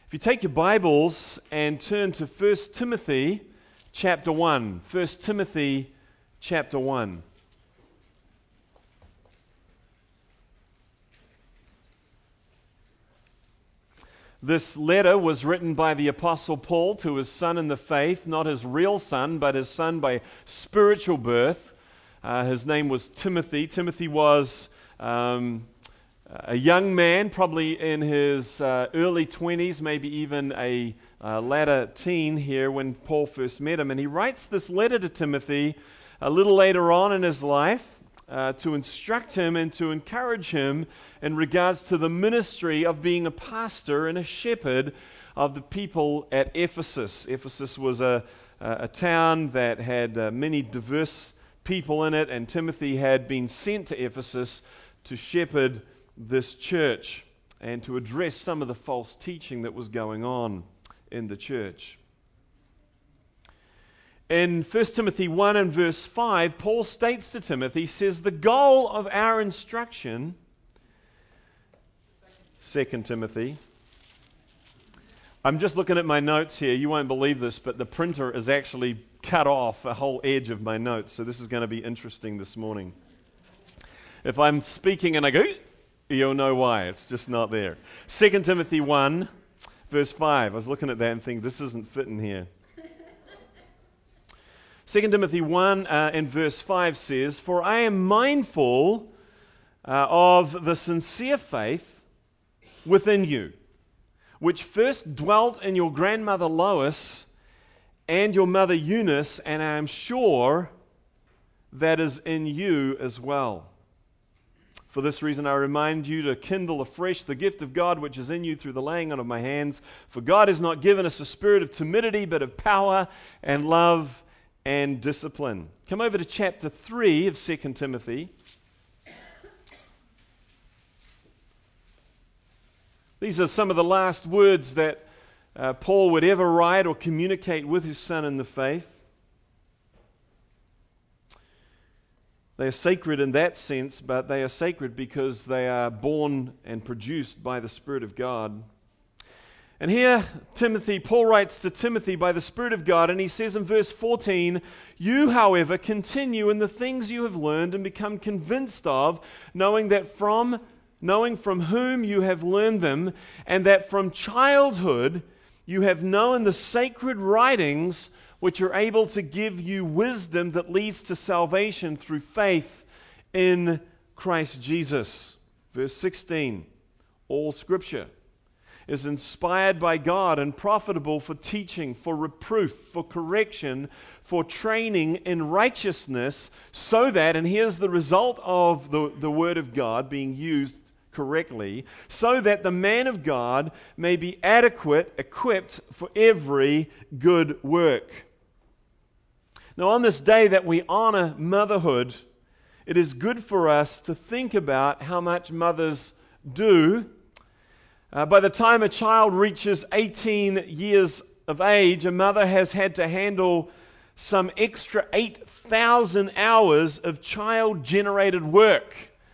If you take your Bibles and turn to 1 Timothy chapter 1. 1 Timothy chapter 1. This letter was written by the Apostle Paul to his son in the faith, not his real son, but his son by spiritual birth. His name was Timothy. Timothy was a young man, probably in his early 20s, maybe even a latter teen here when Paul first met him. And he writes this letter to Timothy a little later on in his life to instruct him and to encourage him in regards to the ministry of being a pastor and a shepherd of the people at Ephesus. Ephesus was a town that had many diverse people in it, and Timothy had been sent to Ephesus to shepherd this church and to address some of the false teaching that was going on in the church. In 1 Timothy 1 and verse 5, Paul states to Timothy, says, the goal of our instruction, 2 Timothy, I'm just looking at my notes here, you won't believe this, but the printer is actually cut off a whole edge of my notes, so this is going to be interesting this morning. If I'm speaking and I go, you'll know why. It's just not there. 2 Timothy 1, verse 5. I was looking at that and thinking, this isn't fitting here. 2 Timothy 1 and verse 5 says, for I am mindful of the sincere faith within you, which first dwelt in your grandmother Lois and your mother Eunice, and I am sure that is in you as well. For this reason, I remind you to kindle afresh the gift of God which is in you through the laying on of my hands. For God has not given us a spirit of timidity, but of power and love and discipline. Come over to chapter 3 of 2 Timothy. These are some of the last words that Paul would ever write or communicate with his son in the faith. They are sacred in that sense, but they are sacred because they are born and produced by the Spirit of God. And here, Paul writes to Timothy by the Spirit of God, and he says in verse 14, you, however, continue in the things you have learned and become convinced of, knowing from whom you have learned them, and that from childhood you have known the sacred writings, which are able to give you wisdom that leads to salvation through faith in Christ Jesus. Verse 16, all Scripture is inspired by God and profitable for teaching, for reproof, for correction, for training in righteousness, so that, and here's the result of the Word of God being used correctly, so that the man of God may be adequate, equipped for every good work. Now, on this day that we honor motherhood, it is good for us to think about how much mothers do. By the time a child reaches 18 years of age, a mother has had to handle some extra 8,000 hours of child-generated work.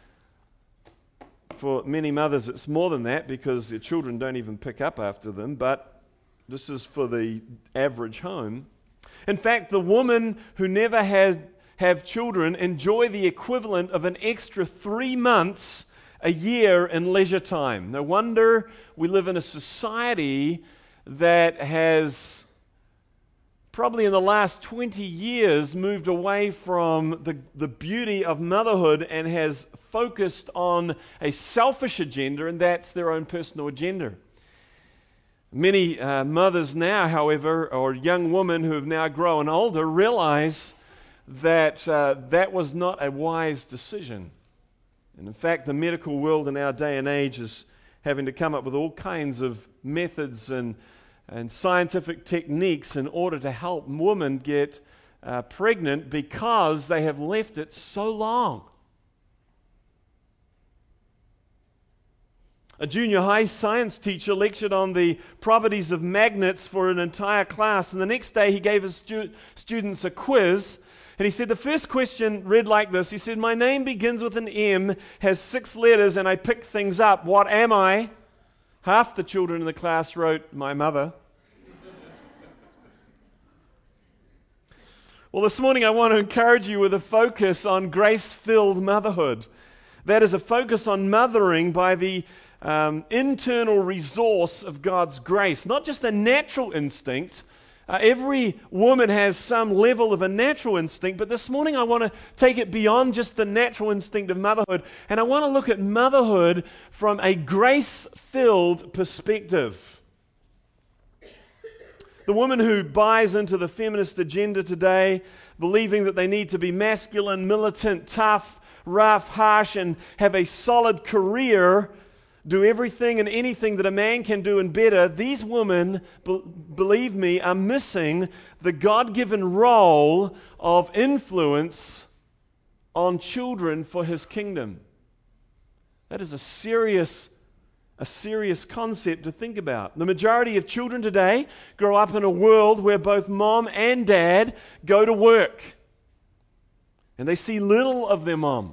For many mothers, it's more than that because their children don't even pick up after them, but this is for the average home. In fact, the women who never have children enjoy the equivalent of an extra 3 months a year in leisure time. No wonder we live in a society that has probably in the last 20 years moved away from the beauty of motherhood and has focused on a selfish agenda, and that's their own personal agenda. Many mothers now, however, or young women who have now grown older, realize that that was not a wise decision. And in fact, the medical world in our day and age is having to come up with all kinds of methods and scientific techniques in order to help women get pregnant because they have left it so long. A junior high science teacher lectured on the properties of magnets for an entire class, and the next day he gave his students a quiz, and he said the first question read like this. He said, my name begins with an M, has 6 letters, and I pick things up. What am I? Half the children in the class wrote, "My mother." Well, this morning I want to encourage you with a focus on grace-filled motherhood. That is a focus on mothering by the internal resource of God's grace, not just a natural instinct. Every woman has some level of a natural instinct, but this morning I want to take it beyond just the natural instinct of motherhood, and I want to look at motherhood from a grace-filled perspective. The woman who buys into the feminist agenda today, believing that they need to be masculine, militant, tough, rough, harsh, and have a solid career, do everything and anything that a man can do and better, these women, believe me, are missing the God-given role of influence on children for His kingdom. That is a serious concept to think about. The majority of children today grow up in a world where both mom and dad go to work, and they see little of their mom.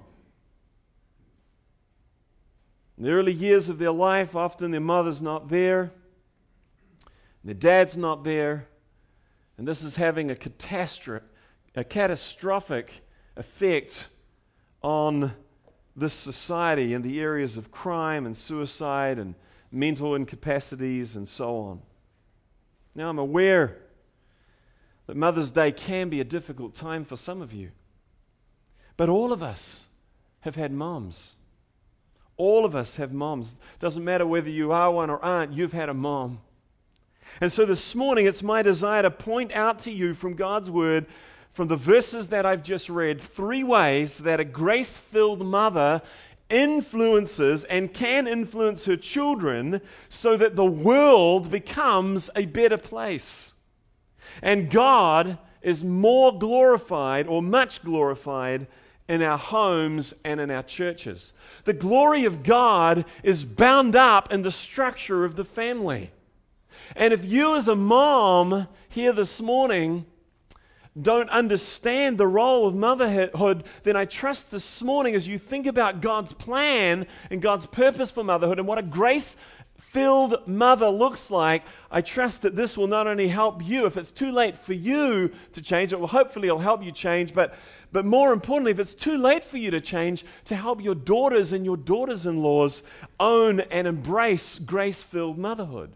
In the early years of their life, often their mother's not there, their dad's not there, and this is having a catastrophic effect on this society in the areas of crime and suicide and mental incapacities and so on. Now, I'm aware that Mother's Day can be a difficult time for some of you, but all of us have had moms. All of us have moms. Doesn't matter whether you are one or aren't, you've had a mom. And so this morning, it's my desire to point out to you from God's Word, from the verses that I've just read, 3 ways that a grace-filled mother influences and can influence her children so that the world becomes a better place. And God is more glorified, or much glorified, in our homes and in our churches. The glory of God is bound up in the structure of the family. And if you as a mom here this morning don't understand the role of motherhood, then I trust this morning as you think about God's plan and God's purpose for motherhood and what a grace-filled mother looks like, I trust that this will not only help you. If it's too late for you to change, hopefully it'll help you change, but more importantly, if it's too late for you to change, to help your daughters and your daughters-in-laws own and embrace grace-filled motherhood.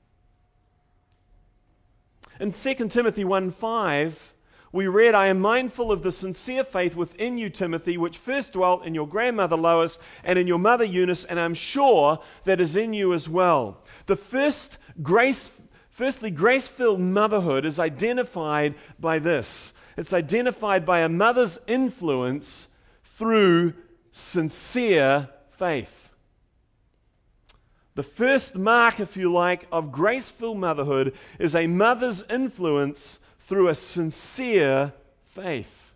In 2 Timothy 1:5, we read, "I am mindful of the sincere faith within you, Timothy, which first dwelt in your grandmother Lois and in your mother Eunice, and I'm sure that is in you as well." The firstly, grace-filled motherhood is identified by this. It's identified by a mother's influence through sincere faith. The first mark, if you like, of grace-filled motherhood is a mother's influence through a sincere faith.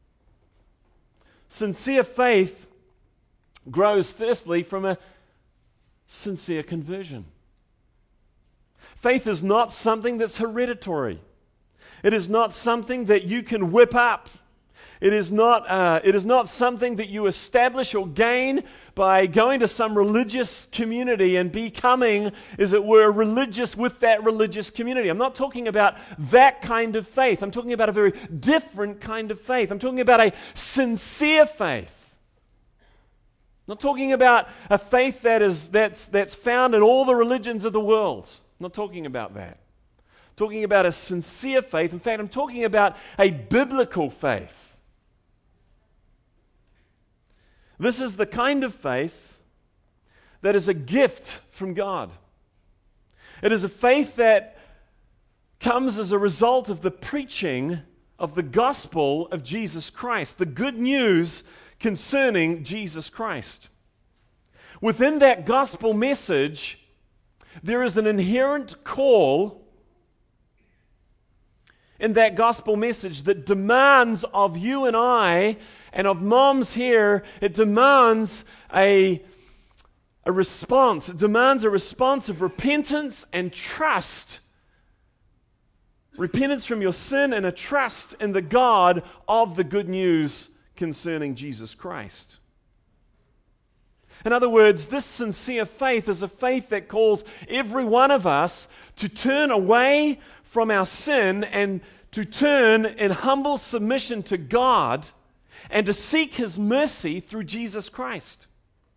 Sincere faith grows firstly from a sincere conversion. Faith is not something that's hereditary. It is not something that you can whip up. It is not something that you establish or gain by going to some religious community and becoming, as it were, religious with that religious community. I'm not talking about that kind of faith. I'm talking about a very different kind of faith. I'm talking about a sincere faith. I'm not talking about a faith that's found in all the religions of the world. I'm not talking about that. I'm talking about a sincere faith. In fact, I'm talking about a biblical faith. This is the kind of faith that is a gift from God. It is a faith that comes as a result of the preaching of the gospel of Jesus Christ, the good news concerning Jesus Christ. Within that gospel message, there is an inherent call in that gospel message that demands of you and I, and of moms here, it demands a response. It demands a response of repentance and trust. Repentance from your sin and a trust in the God of the good news concerning Jesus Christ. In other words, this sincere faith is a faith that calls every one of us to turn away from our sin and to turn in humble submission to God and to seek His mercy through Jesus Christ.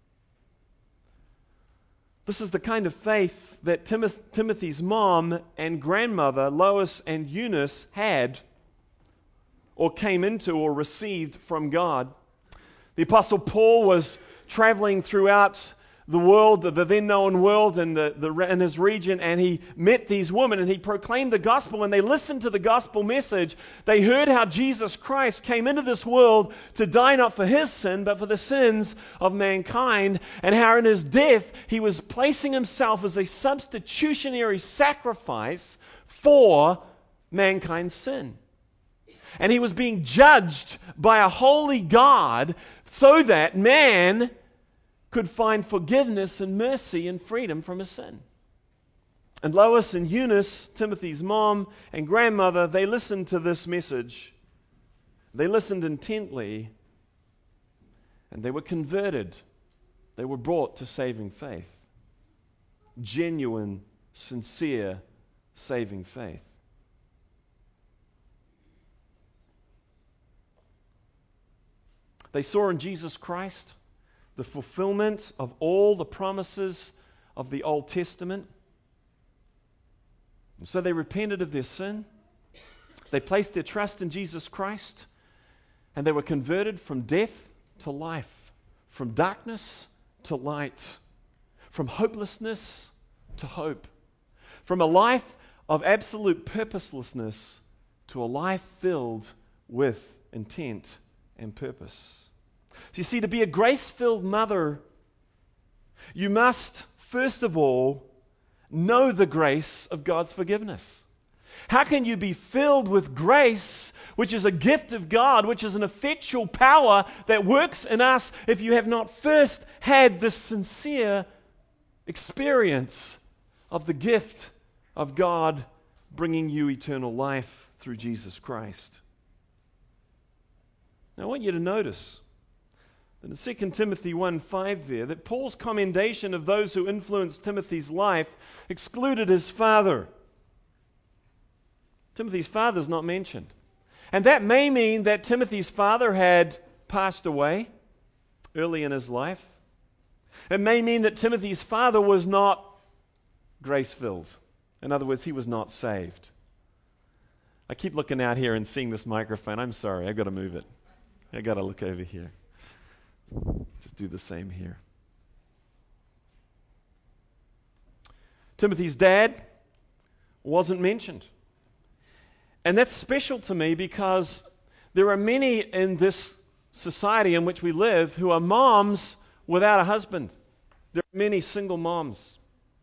This is the kind of faith that Timothy's mom and grandmother, Lois and Eunice, had or came into or received from God. The Apostle Paul was traveling throughout the world, the then known world, and in his region, and he met these women and he proclaimed the gospel, and they listened to the gospel message. They heard how Jesus Christ came into this world to die not for his sin but for the sins of mankind, and how in his death he was placing himself as a substitutionary sacrifice for mankind's sin. And he was being judged by a holy God so that man could find forgiveness and mercy and freedom from his sin. And Lois and Eunice, Timothy's mom and grandmother, they listened to this message. They listened intently, and they were converted. They were brought to saving faith. Genuine, sincere, saving faith. They saw in Jesus Christ the fulfillment of all the promises of the Old Testament. And so they repented of their sin. They placed their trust in Jesus Christ, and they were converted from death to life, from darkness to light, from hopelessness to hope, from a life of absolute purposelessness to a life filled with intent and purpose. You see, to be a grace-filled mother, you must, first of all, know the grace of God's forgiveness. How can you be filled with grace, which is a gift of God, which is an effectual power that works in us, if you have not first had this sincere experience of the gift of God bringing you eternal life through Jesus Christ? Now, I want you to notice that in 2 Timothy 1:5 there, that Paul's commendation of those who influenced Timothy's life excluded his father. Timothy's father is not mentioned. And that may mean that Timothy's father had passed away early in his life. It may mean that Timothy's father was not grace-filled. In other words, he was not saved. I keep looking out here and seeing this microphone. I'm sorry, I've got to move it. I've got to look over here. Just do the same here. Timothy's dad wasn't mentioned. And that's special to me because there are many in this society in which we live who are moms without a husband. There are many single moms.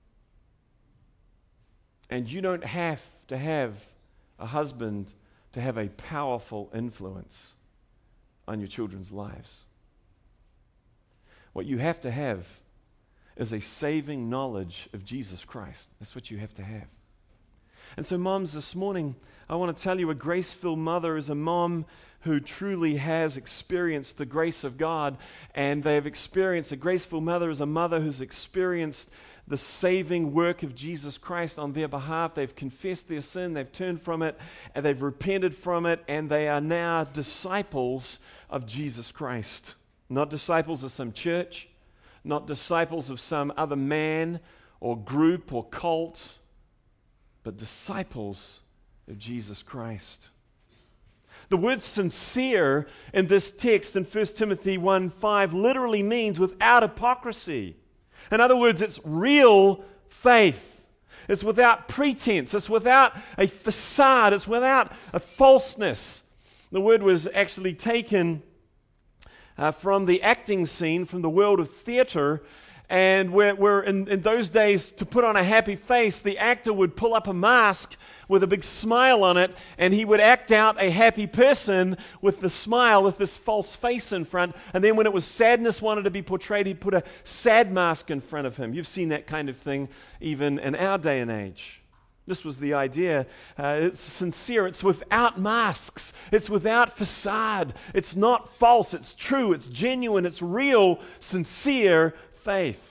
And you don't have to have a husband to have a powerful influence on your children's lives. What you have to have is a saving knowledge of Jesus Christ. That's what you have to have. And so, moms, this morning, I want to tell you a grace-filled mother is a mom who truly has experienced the grace of God, and they have experienced, a graceful mother is a mother who's experienced the saving work of Jesus Christ on their behalf. They've confessed their sin, they've turned from it, and they've repented from it, and they are now disciples of Jesus Christ. Not disciples of some church, not disciples of some other man or group or cult, but disciples of Jesus Christ. The word sincere in this text in 1 Timothy 1:5 literally means without hypocrisy. In other words, it's real faith. It's without pretense. It's without a facade. It's without a falseness. The word was actually taken from the acting scene, from the world of theater, and where in those days, to put on a happy face, the actor would pull up a mask with a big smile on it, and he would act out a happy person with the smile, with this false face in front, and then when it was sadness wanted to be portrayed, he'd put a sad mask in front of him. You've seen that kind of thing even in our day and age. This was the idea. It's sincere. It's without masks. It's without facade. It's not false. It's true. It's genuine. It's real, sincere faith.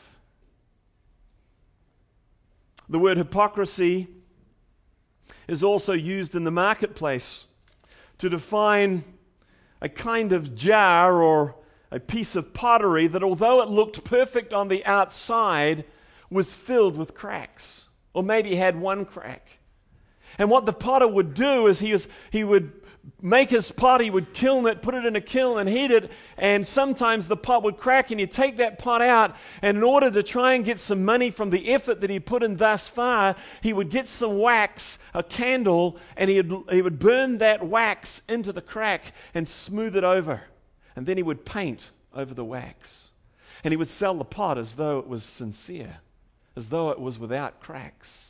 The word hypocrisy is also used in the marketplace to define a kind of jar or a piece of pottery that, although it looked perfect on the outside, was filled with cracks, or maybe had one crack. And what the potter would do is he would make his pot, he would kiln it, put it in a kiln and heat it, and sometimes the pot would crack, and he'd take that pot out, and in order to try and get some money from the effort that he put in thus far, he would get some wax, a candle, and he would burn that wax into the crack and smooth it over. And then he would paint over the wax. And he would sell the pot as though it was sincere, as though it was without cracks.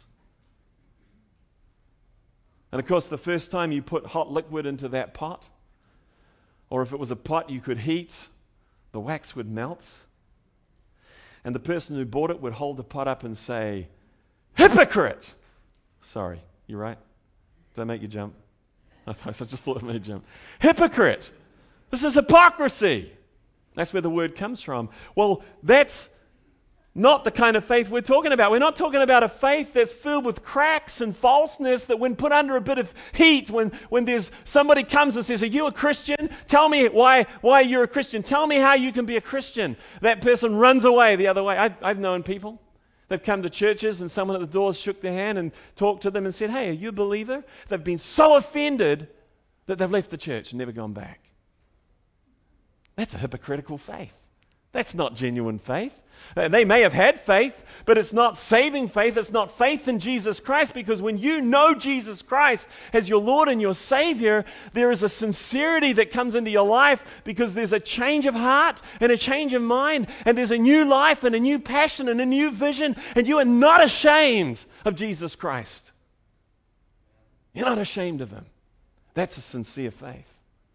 And of course, the first time you put hot liquid into that pot, or if it was a pot you could heat, the wax would melt. And the person who bought it would hold the pot up and say, "Hypocrite!" Sorry, you right? Did I make you jump? I just thought it made you jump. Hypocrite! This is hypocrisy. That's where the word comes from. Well, that's not the kind of faith we're talking about. We're not talking about a faith that's filled with cracks and falseness, that when put under a bit of heat, when there's somebody comes and says, "Are you a Christian? Tell me why you're a Christian. Tell me how you can be a Christian." That person runs away the other way. I've known people. They've come to churches and someone at the doors shook their hand and talked to them and said, "Hey, are you a believer?" They've been so offended that they've left the church and never gone back. That's a hypocritical faith. That's not genuine faith. They may have had faith, but it's not saving faith. It's not faith in Jesus Christ, because when you know Jesus Christ as your Lord and your Savior, there is a sincerity that comes into your life because there's a change of heart and a change of mind, and there's a new life and a new passion and a new vision, and you are not ashamed of Jesus Christ. You're not ashamed of Him. That's a sincere faith.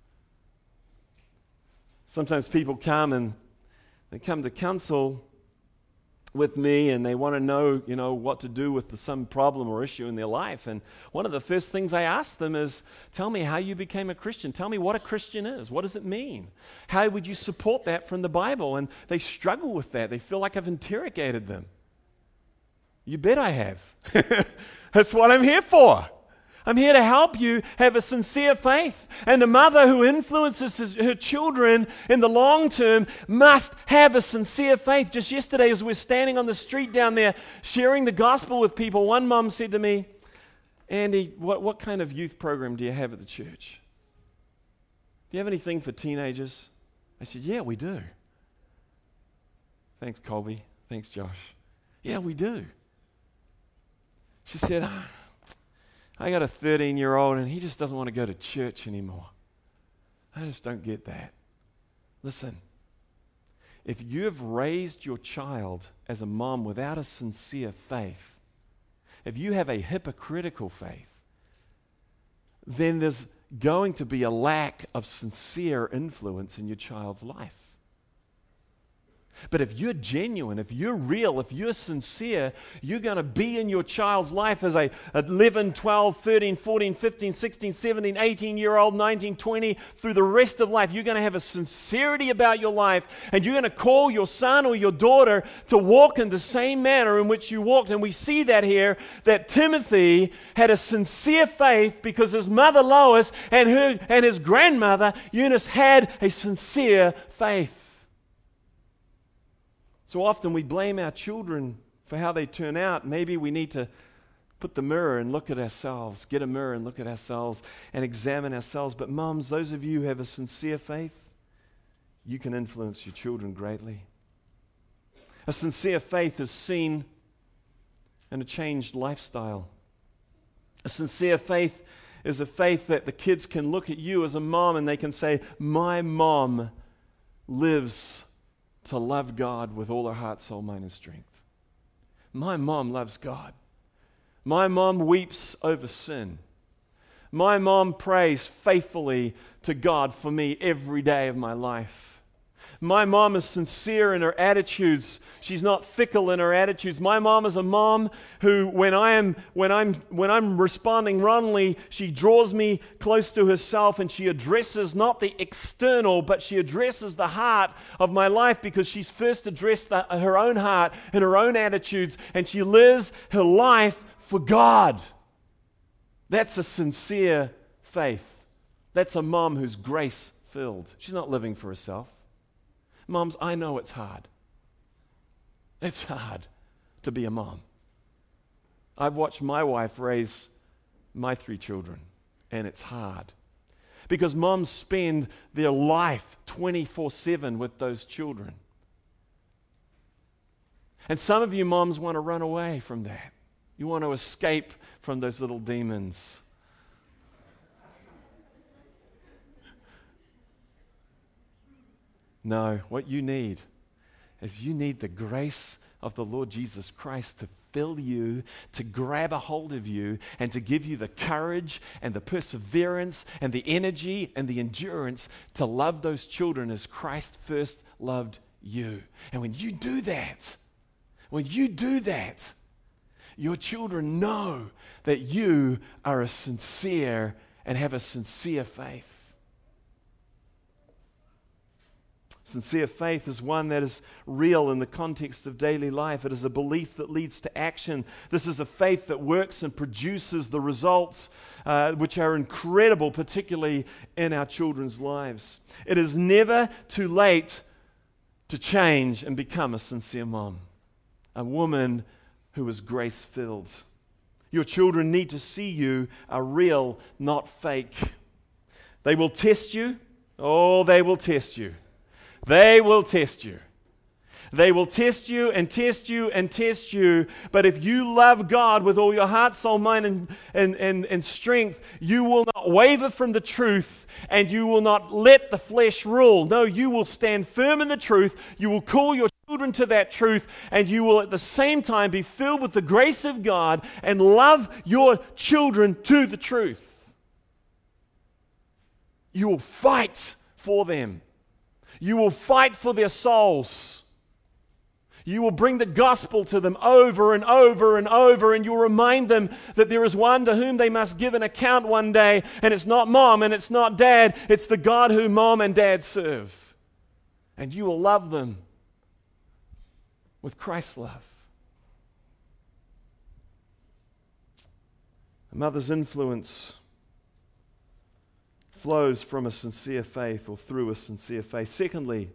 Sometimes people come and they come to counsel with me and they want to know, what to do with some problem or issue in their life. And one of the first things I ask them is, tell me how you became a Christian. Tell me what a Christian is. What does it mean? How would you support that from the Bible? And they struggle with that. They feel like I've interrogated them. You bet I have. That's what I'm here for. I'm here to help you have a sincere faith. And a mother who influences her children in the long term must have a sincere faith. Just yesterday, as we're standing on the street down there sharing the gospel with people, one mom said to me, "Andy, what kind of youth program do you have at the church? Do you have anything for teenagers?" I said, "Yeah, we do." "Thanks, Colby. Thanks, Josh." "Yeah, we do." She said, "I got a 13-year-old and he just doesn't want to go to church anymore. I just don't get that." Listen, if you have raised your child as a mom without a sincere faith, if you have a hypocritical faith, then there's going to be a lack of sincere influence in your child's life. But if you're genuine, if you're real, if you're sincere, you're going to be in your child's life as a 11, 12, 13, 14, 15, 16, 17, 18-year-old, 19, 20, through the rest of life. You're going to have a sincerity about your life, and you're going to call your son or your daughter to walk in the same manner in which you walked. And we see that here, that Timothy had a sincere faith because his mother Lois and his grandmother Eunice had a sincere faith. So often we blame our children for how they turn out. Maybe we need to put the mirror and look at ourselves, get a mirror and look at ourselves and examine ourselves. But moms, those of you who have a sincere faith, you can influence your children greatly. A sincere faith is seen in a changed lifestyle. A sincere faith is a faith that the kids can look at you as a mom and they can say, "My mom lives to love God with all her heart, soul, mind, and strength. My mom loves God. My mom weeps over sin. My mom prays faithfully to God for me every day of my life. My mom is sincere in her attitudes. She's not fickle in her attitudes. My mom is a mom who, when I'm responding wrongly, she draws me close to herself and she addresses not the external, but she addresses the heart of my life, because she's first addressed her own heart and her own attitudes, and she lives her life for God. That's a sincere faith. That's a mom who's grace-filled. She's not living for herself. Moms, I know it's hard. It's hard to be a mom. I've watched my wife raise my 3 children, and it's hard. Because moms spend their life 24/7 with those children. And some of you moms want to run away from that. You want to escape from those little demons. No, what you need is you need the grace of the Lord Jesus Christ to fill you, to grab a hold of you, and to give you the courage and the perseverance and the energy and the endurance to love those children as Christ first loved you. And when you do that, your children know that you are a sincere and have a sincere faith. Sincere faith is one that is real in the context of daily life. It is a belief that leads to action. This is a faith that works and produces the results which are incredible, particularly in our children's lives. It is never too late to change and become a sincere mom, a woman who is grace-filled. Your children need to see you are real, not fake. They will test you. Oh, they will test you. They will test you. They will test you and test you and test you. But if you love God with all your heart, soul, mind, and strength, you will not waver from the truth, and you will not let the flesh rule. No, you will stand firm in the truth. You will call your children to that truth, and you will at the same time be filled with the grace of God and love your children to the truth. You will fight for them. You will fight for their souls. You will bring the gospel to them over and over and over, and you'll remind them that there is one to whom they must give an account one day, and it's not mom and it's not dad, it's the God whom mom and dad serve. And you will love them with Christ's love. A mother's influence flows from a sincere faith, or through a sincere faith. Secondly,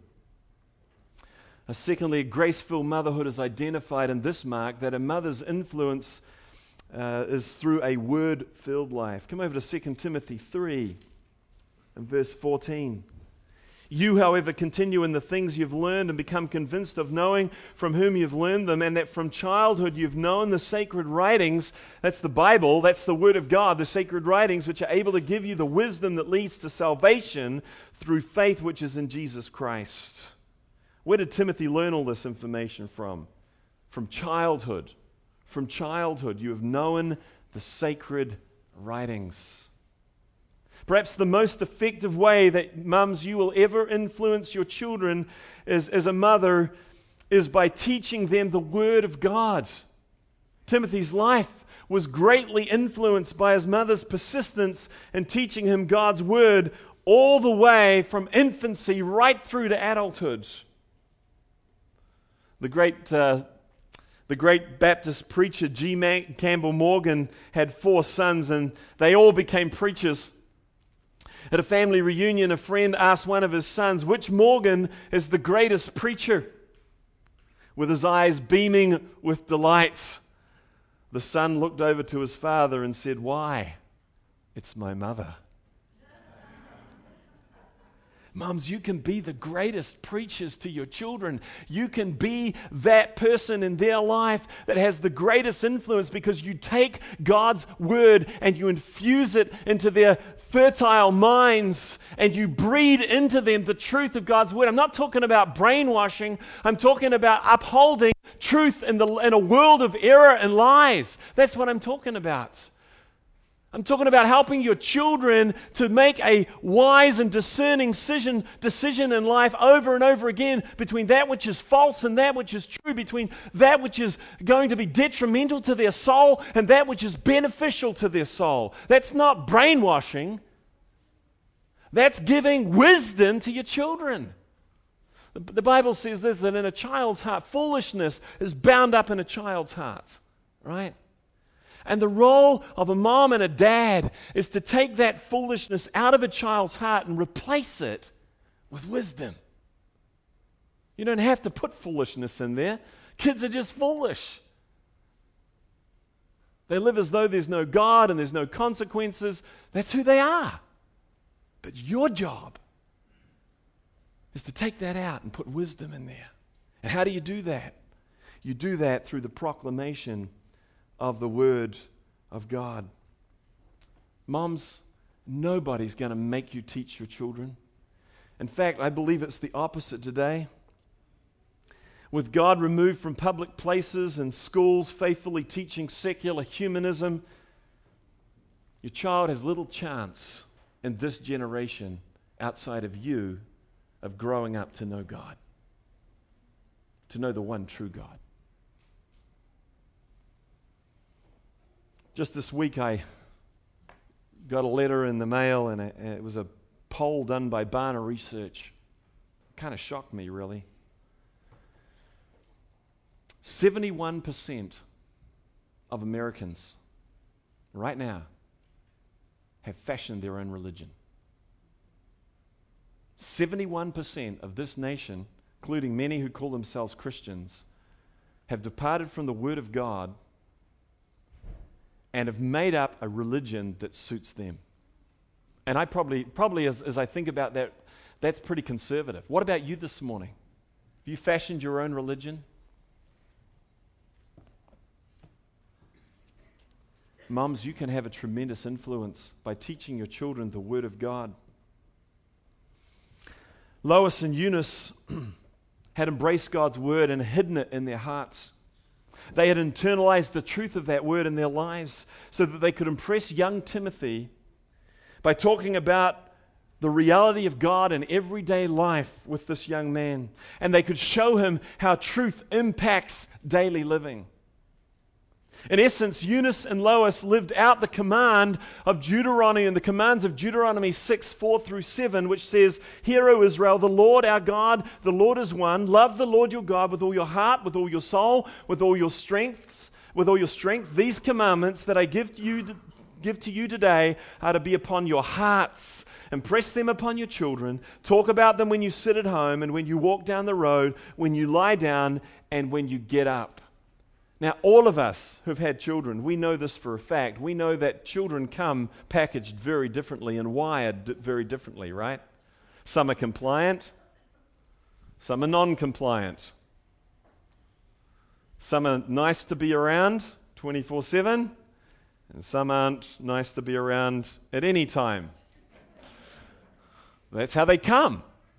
grace-filled motherhood is identified in this mark, that a mother's influence is through a word-filled life. Come over to 2 Timothy 3 and verse 14. You, however, continue in the things you've learned and become convinced of knowing from whom you've learned them, and that from childhood you've known the sacred writings. That's the Bible, that's the Word of God, the sacred writings, which are able to give you the wisdom that leads to salvation through faith which is in Jesus Christ. Where did Timothy learn all this information from? From childhood. From childhood you have known the sacred writings. Perhaps the most effective way that mums, you will ever influence your children as a mother is by teaching them the Word of God. Timothy's life was greatly influenced by his mother's persistence in teaching him God's Word all the way from infancy right through to adulthood. The great Baptist preacher G. Campbell Morgan had 4 sons, and they all became preachers. At a family reunion, a friend asked one of his sons, which Morgan is the greatest preacher? With his eyes beaming with delight, the son looked over to his father and said, "Why? It's my mother." Mums, you can be the greatest preachers to your children. You can be that person in their life that has the greatest influence, because you take God's Word and you infuse it into their fertile minds, and you breed into them the truth of God's Word. I'm not talking about brainwashing. I'm talking about upholding truth in a world of error and lies. That's what I'm talking about. I'm talking about helping your children to make a wise and discerning decision in life over and over again between that which is false and that which is true, between that which is going to be detrimental to their soul and that which is beneficial to their soul. That's not brainwashing. That's giving wisdom to your children. The Bible says this, that in a child's heart, foolishness is bound up in a child's heart, right? And the role of a mom and a dad is to take that foolishness out of a child's heart and replace it with wisdom. You don't have to put foolishness in there. Kids are just foolish. They live as though there's no God and there's no consequences. That's who they are. But your job is to take that out and put wisdom in there. And how do you do that? You do that through the proclamation of the Word of God. Moms, nobody's going to make you teach your children. In fact, I believe it's the opposite today. With God removed from public places and schools, faithfully teaching secular humanism, your child has little chance in this generation outside of you of growing up to know God, to know the one true God. Just this week, I got a letter in the mail, and it was a poll done by Barna Research. It kind of shocked me, really. 71% of Americans right now have fashioned their own religion. 71% of this nation, including many who call themselves Christians, have departed from the Word of God and have made up a religion that suits them. And I probably as I think about that, that's pretty conservative. What about you this morning? Have you fashioned your own religion? Mums, you can have a tremendous influence by teaching your children the Word of God. Lois and Eunice had embraced God's Word and hidden it in their hearts. They had internalized the truth of that Word in their lives so that they could impress young Timothy by talking about the reality of God in everyday life with this young man. And they could show him how truth impacts daily living. In essence, Eunice and Lois lived out the command of Deuteronomy and the commands of Deuteronomy 6:4-7, which says, "Hear, O Israel, the Lord our God, the Lord is one. Love the Lord your God with all your heart, with all your soul, with all your strength. These commandments that I give to you today are to be upon your hearts. Impress them upon your children. Talk about them when you sit at home and when you walk down the road, when you lie down and when you get up." Now, all of us who've had children, we know this for a fact. We know that children come packaged very differently and wired very differently, right? Some are compliant, some are non-compliant. Some are nice to be around 24/7, and some aren't nice to be around at any time. That's how they come.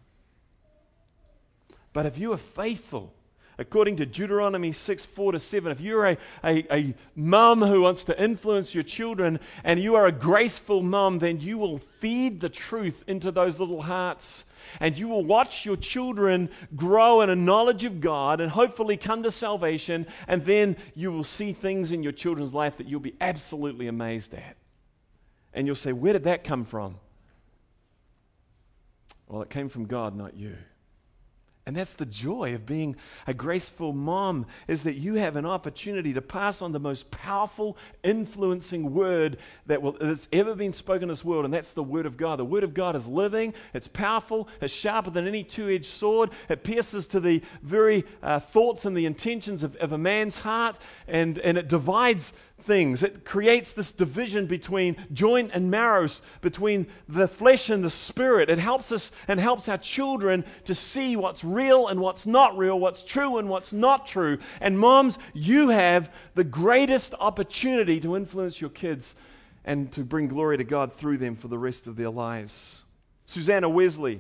But if you are faithful, according to Deuteronomy 6:4-7, if you're a mum who wants to influence your children and you are a graceful mum, then you will feed the truth into those little hearts and you will watch your children grow in a knowledge of God and hopefully come to salvation, and then you will see things in your children's life that you'll be absolutely amazed at. And you'll say, where did that come from? Well, it came from God, not you. And that's the joy of being a graceful mom, is that you have an opportunity to pass on the most powerful, influencing word that's ever been spoken in this world, and that's the Word of God. The Word of God is living, it's powerful, it's sharper than any two-edged sword, it pierces to the very thoughts and the intentions of a man's heart, and it divides things. It creates this division between joint and marrow, between the flesh and the spirit. It helps us and helps our children to see what's real and what's not real, what's true and what's not true. And moms, you have the greatest opportunity to influence your kids and to bring glory to God through them for the rest of their lives. Susanna Wesley,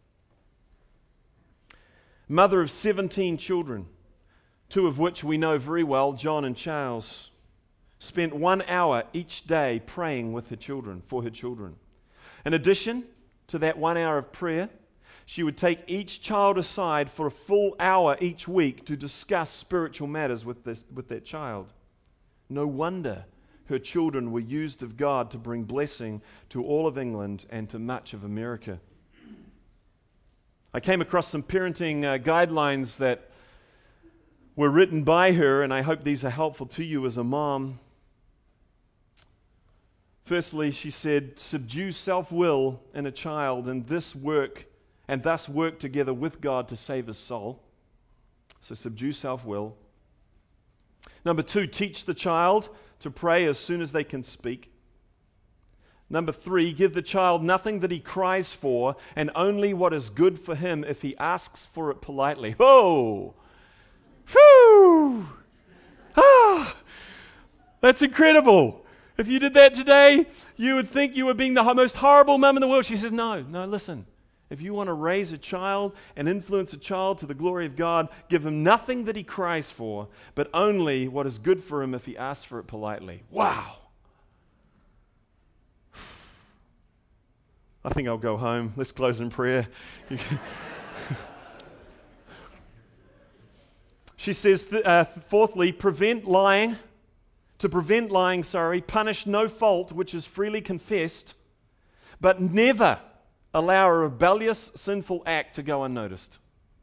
mother of 17 children, 2 of which we know very well, John and Charles. spent 1 hour each day praying with her children, for her children. In addition to that 1 hour of prayer, she would take each child aside for a full hour each week to discuss spiritual matters with that child. No wonder her children were used of God to bring blessing to all of England and to much of America. I came across some parenting guidelines that were written by her, and I hope these are helpful to you as a mom. Firstly, she said, subdue self-will in a child and thus work together with God to save his soul. So subdue self-will. Number 2, teach the child to pray as soon as they can speak. Number 3, give the child nothing that he cries for and only what is good for him if he asks for it politely. Oh! Whew! Ah! That's incredible. If you did that today, you would think you were being the most horrible mum in the world. She says, no, listen. If you want to raise a child and influence a child to the glory of God, give him nothing that he cries for, but only what is good for him if he asks for it politely. Wow. I think I'll go home. Let's close in prayer. She says, fourthly, prevent lying. To prevent lying, punish no fault which is freely confessed, but never allow a rebellious, sinful act to go unnoticed.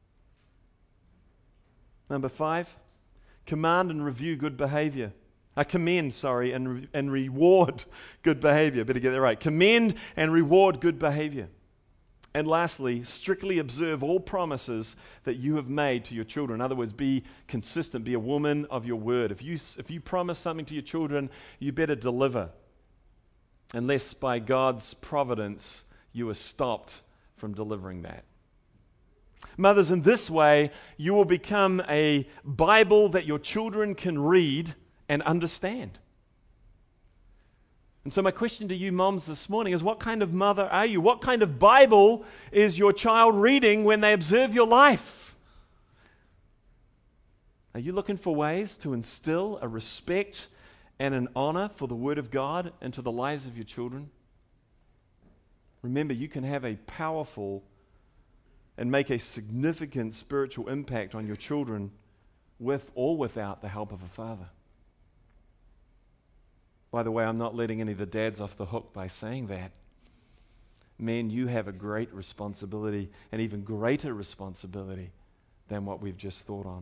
Number 5, command and review good behavior. And reward good behavior. Better get that right. Commend and reward good behavior. And lastly, strictly observe all promises that you have made to your children. In other words, be consistent, be a woman of your word. If you promise something to your children, you better deliver. Unless by God's providence you are stopped from delivering that. Mothers, in this way, you will become a Bible that your children can read and understand. And so my question to you moms this morning is, what kind of mother are you? What kind of Bible is your child reading when they observe your life? Are you looking for ways to instill a respect and an honor for the Word of God into the lives of your children? Remember, you can have a powerful and make a significant spiritual impact on your children with or without the help of a father. By the way, I'm not letting any of the dads off the hook by saying that. Men, you have a great responsibility, an even greater responsibility than what we've just thought on.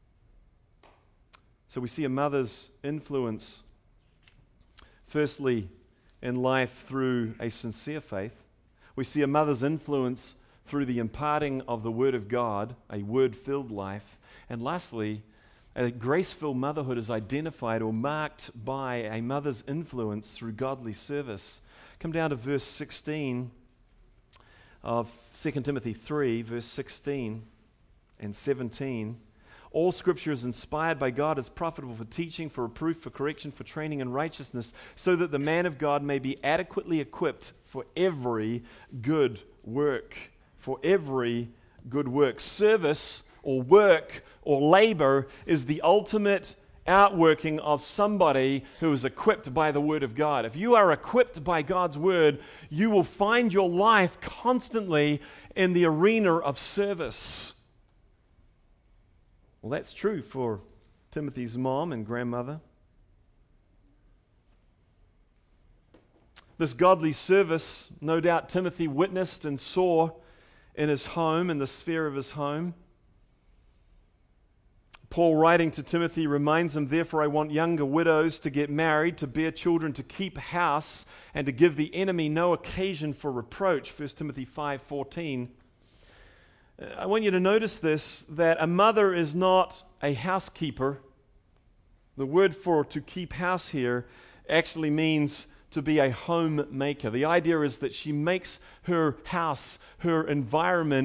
So we see a mother's influence, firstly, in life through a sincere faith. We see a mother's influence through the imparting of the Word of God, a Word-filled life. And lastly, a grace-filled motherhood is identified or marked by a mother's influence through godly service. Come down to verse 16 of 2 Timothy 3, verse 16 and 17. All Scripture is inspired by God. It's profitable for teaching, for reproof, for correction, for training in righteousness, so that the man of God may be adequately equipped for every good work. For every good work. Service or work or labor is the ultimate outworking of somebody who is equipped by the Word of God. If you are equipped by God's Word, you will find your life constantly in the arena of service. Well, that's true for Timothy's mom and grandmother. This godly service, no doubt Timothy witnessed and saw in his home, in the sphere of his home. Paul, writing to Timothy, reminds him, therefore I want younger widows to get married, to bear children, to keep house, and to give the enemy no occasion for reproach. 1 Timothy 5:14. I want you to notice this, that a mother is not a housekeeper. The word for to keep house here actually means to be a homemaker. The idea is that she makes her house, her environment,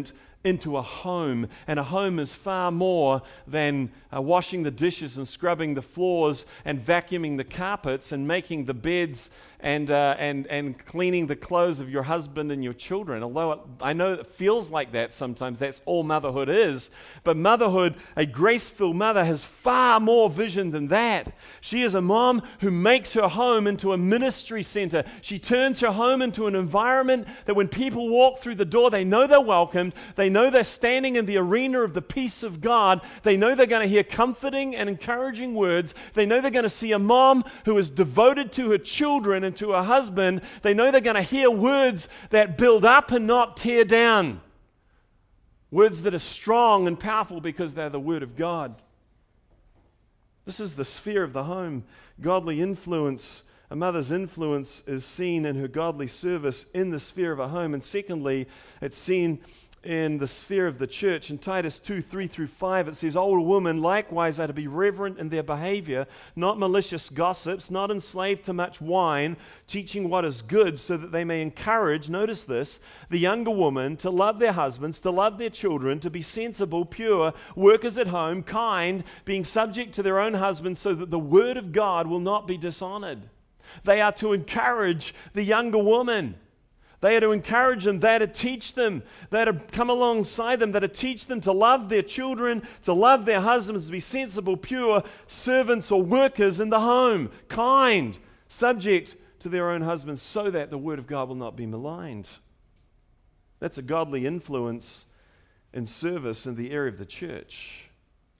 into a home. And a home is far more than washing the dishes and scrubbing the floors and vacuuming the carpets and making the beds and cleaning the clothes of your husband and your children. Although I know it feels like that sometimes, that's all motherhood is. But motherhood, a grace-filled mother, has far more vision than that. She is a mom who makes her home into a ministry center. She turns her home into an environment that when people walk through the door, they know they're welcomed. They know they're standing in the arena of the peace of God. They know they're going to hear comforting and encouraging words. They know they're going to see a mom who is devoted to her children and to her husband. They know they're going to hear words that build up and not tear down. Words that are strong and powerful because they're the Word of God. This is the sphere of the home. Godly influence, a mother's influence is seen in her godly service in the sphere of a home. And secondly, it's seen in the sphere of the church. In Titus 2:3-5, it says, older women likewise are to be reverent in their behavior, not malicious gossips, not enslaved to much wine, teaching what is good, so that they may encourage, notice this, the younger women to love their husbands, to love their children, to be sensible, pure, workers at home, kind, being subject to their own husbands, so that the word of God will not be dishonored. They are to encourage the younger woman. They are to encourage them. They are to teach them. They are to come alongside them. They are to teach them to love their children, to love their husbands, to be sensible, pure servants or workers in the home, kind, subject to their own husbands, so that the word of God will not be maligned. That's a godly influence in service in the area of the church.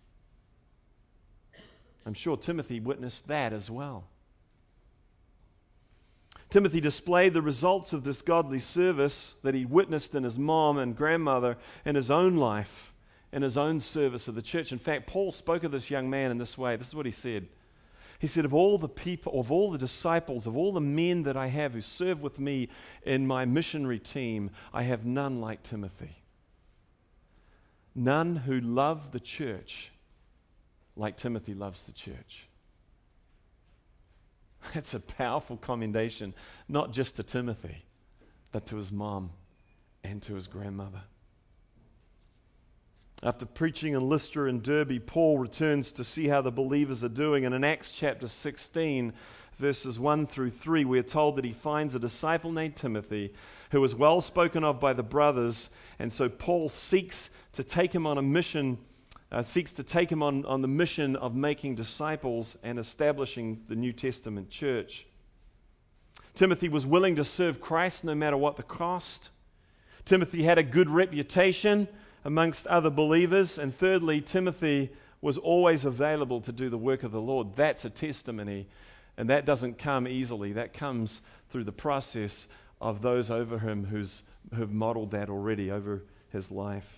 I'm sure Timothy witnessed that as well. Timothy displayed the results of this godly service that he witnessed in his mom and grandmother in his own life, in his own service of the church. In fact, Paul spoke of this young man in this way. This is what he said. He said, of all the people, of all the disciples, of all the men that I have who serve with me in my missionary team, I have none like Timothy. None who love the church like Timothy loves the church. That's a powerful commendation, not just to Timothy, but to his mom and to his grandmother. After preaching in Lystra and Derbe, Paul returns to see how the believers are doing. And in Acts chapter 16, verses 1-3, we are told that he finds a disciple named Timothy who is well spoken of by the brothers. And so Paul seeks to take him on a mission on the mission of making disciples and establishing the New Testament church. Timothy was willing to serve Christ no matter what the cost. Timothy had a good reputation amongst other believers. And thirdly, Timothy was always available to do the work of the Lord. That's a testimony, and that doesn't come easily. That comes through the process of those over him who've modeled that already over his life.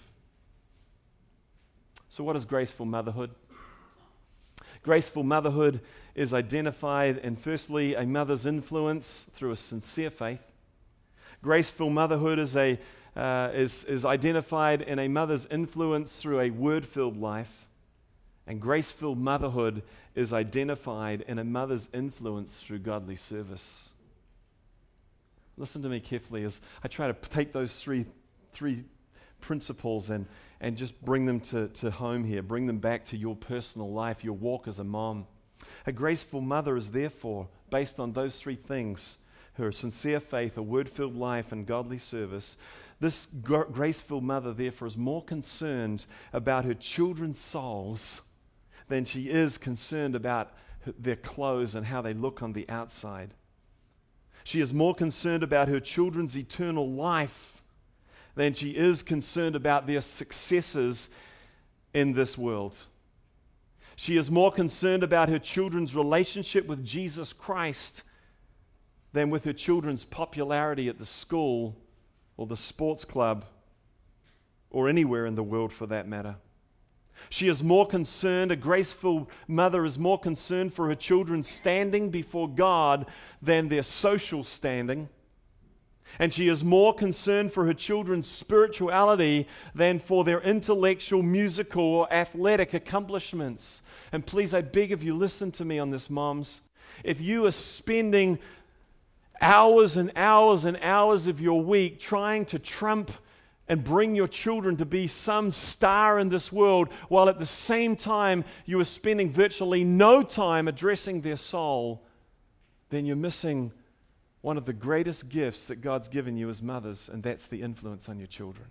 So what is graceful motherhood? Graceful motherhood is identified in, firstly, a mother's influence through a sincere faith. Graceful motherhood is identified in a mother's influence through a word-filled life. And grace-filled motherhood is identified in a mother's influence through godly service. Listen to me carefully as I try to take those three principles and just bring them to home here. Bring them back to your personal life, your walk as a mom. A graceful mother is therefore based on those three things: her sincere faith, a word-filled life, and godly service. This grace-filled mother therefore is more concerned about her children's souls than she is concerned about their clothes and how they look on the outside. She is more concerned about her children's eternal life than she is concerned about their successes in this world. She is more concerned about her children's relationship with Jesus Christ than with her children's popularity at the school or the sports club or anywhere in the world for that matter. She is more concerned, a graceful mother is more concerned for her children's standing before God than their social standing. And she is more concerned for her children's spirituality than for their intellectual, musical, or athletic accomplishments. And please, I beg of you, listen to me on this, moms. If you are spending hours and hours and hours of your week trying to trump and bring your children to be some star in this world, while at the same time you are spending virtually no time addressing their soul, then you're missing one of the greatest gifts that God's given you as mothers, and that's the influence on your children.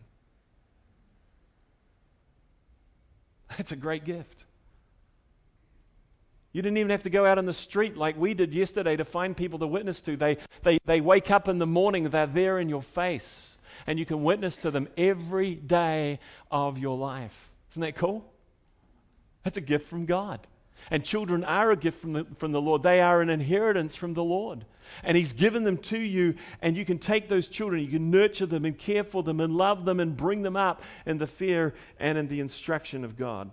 It's a great gift. You didn't even have to go out in the street like we did yesterday to find people to witness to. They wake up in the morning, they're there in your face, and you can witness to them every day of your life. Isn't that cool? That's a gift from God. And children are a gift from the Lord. They are an inheritance from the Lord. And He's given them to you, and you can take those children, you can nurture them and care for them and love them and bring them up in the fear and in the instruction of God.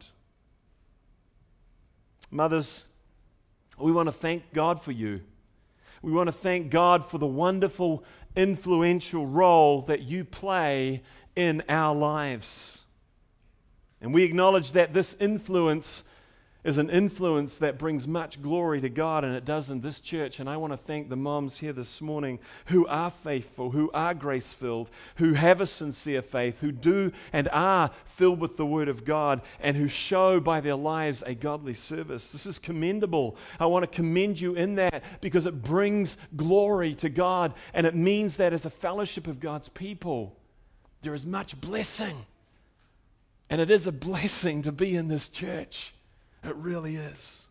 Mothers, we want to thank God for you. We want to thank God for the wonderful, influential role that you play in our lives. And we acknowledge that this influence is an influence that brings much glory to God, and it does in this church. And I want to thank the moms here this morning who are faithful, who are grace-filled, who have a sincere faith, who do and are filled with the Word of God, and who show by their lives a godly service. This is commendable. I want to commend you in that because it brings glory to God, and it means that as a fellowship of God's people, there is much blessing. And it is a blessing to be in this church. It really is.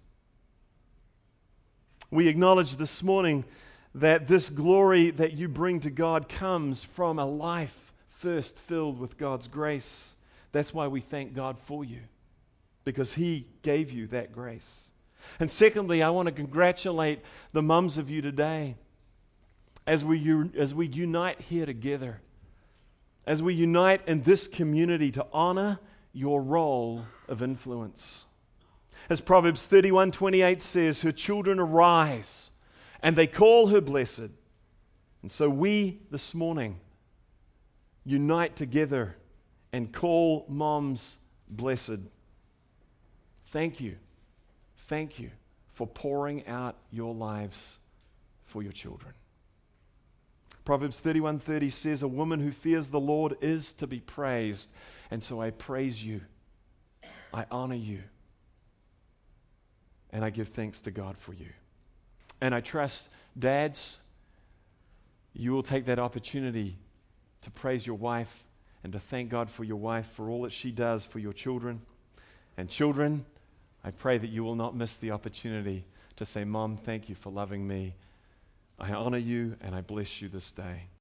We acknowledge this morning that this glory that you bring to God comes from a life first filled with God's grace. That's why we thank God for you, because He gave you that grace. And secondly, I want to congratulate the mums of you today as we unite here together, as we unite in this community to honor your role of influence. As Proverbs 31:28 says, her children arise, and they call her blessed. And so we, this morning, unite together and call moms blessed. Thank you. Thank you for pouring out your lives for your children. Proverbs 31:30 says, a woman who fears the Lord is to be praised. And so I praise you. I honor you. And I give thanks to God for you. And I trust, dads, you will take that opportunity to praise your wife and to thank God for your wife for all that she does for your children. And children, I pray that you will not miss the opportunity to say, Mom, thank you for loving me. I honor you and I bless you this day.